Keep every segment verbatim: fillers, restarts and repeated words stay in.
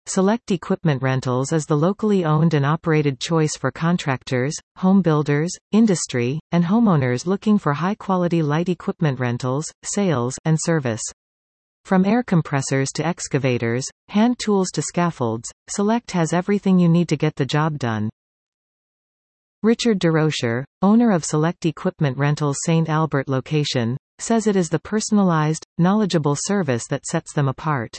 Select Equipment Rentals is the locally owned and operated choice for contractors, home builders, industry, and homeowners looking for high-quality light equipment rentals, sales, and service. From air compressors to excavators, hand tools to scaffolds, Select has everything you need to get the job done. Richard DeRocher, owner of Select Equipment Rentals Saint Albert location, says it is the personalized, knowledgeable service that sets them apart.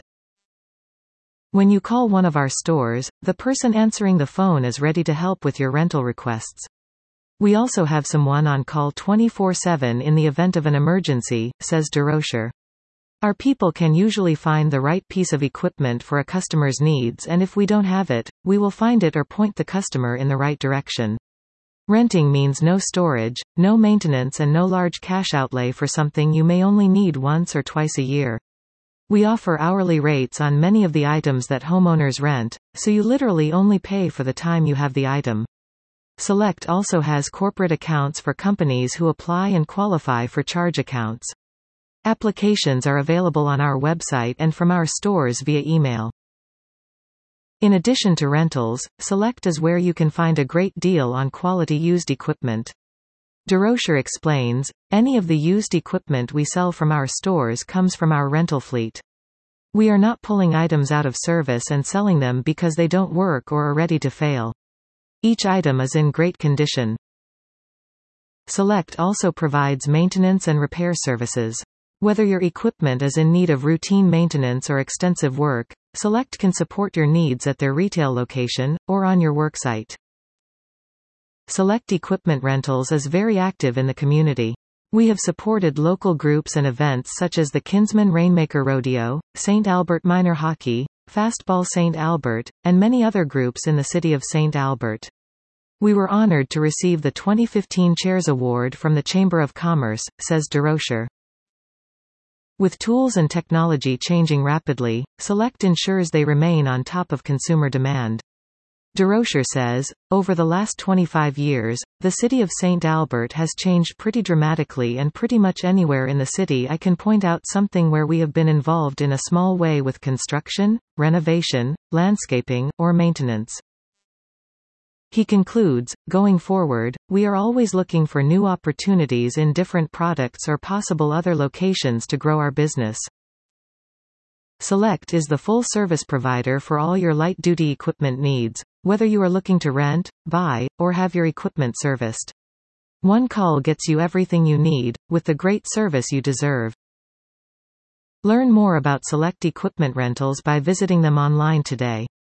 When you call one of our stores, the person answering the phone is ready to help with your rental requests. We also have someone on call twenty-four seven in the event of an emergency, says DeRocher. Our people can usually find the right piece of equipment for a customer's needs, and if we don't have it, we will find it or point the customer in the right direction. Renting means no storage, no maintenance, and no large cash outlay for something you may only need once or twice a year. We offer hourly rates on many of the items that homeowners rent, so you literally only pay for the time you have the item. Select also has corporate accounts for companies who apply and qualify for charge accounts. Applications are available on our website and from our stores via email. In addition to rentals, Select is where you can find a great deal on quality used equipment. DeRocher explains, any of the used equipment we sell from our stores comes from our rental fleet. We are not pulling items out of service and selling them because they don't work or are ready to fail. Each item is in great condition. Select also provides maintenance and repair services. Whether your equipment is in need of routine maintenance or extensive work, Select can support your needs at their retail location, or on your worksite. Select Equipment Rentals is very active in the community. We have supported local groups and events such as the Kinsman Rainmaker Rodeo, Saint Albert Minor Hockey, Fastball Saint Albert, and many other groups in the city of Saint Albert. We were honored to receive the twenty fifteen Chairs Award from the Chamber of Commerce, says DeRocher. With tools and technology changing rapidly, Select ensures they remain on top of consumer demand. DeRocher says, over the last twenty-five years, the city of Saint Albert has changed pretty dramatically, and pretty much anywhere in the city I can point out something where we have been involved in a small way with construction, renovation, landscaping, or maintenance. He concludes, going forward, we are always looking for new opportunities in different products or possible other locations to grow our business. Select is the full-service provider for all your light-duty equipment needs, whether you are looking to rent, buy, or have your equipment serviced. One call gets you everything you need, with the great service you deserve. Learn more about Select Equipment Rentals by visiting them online today.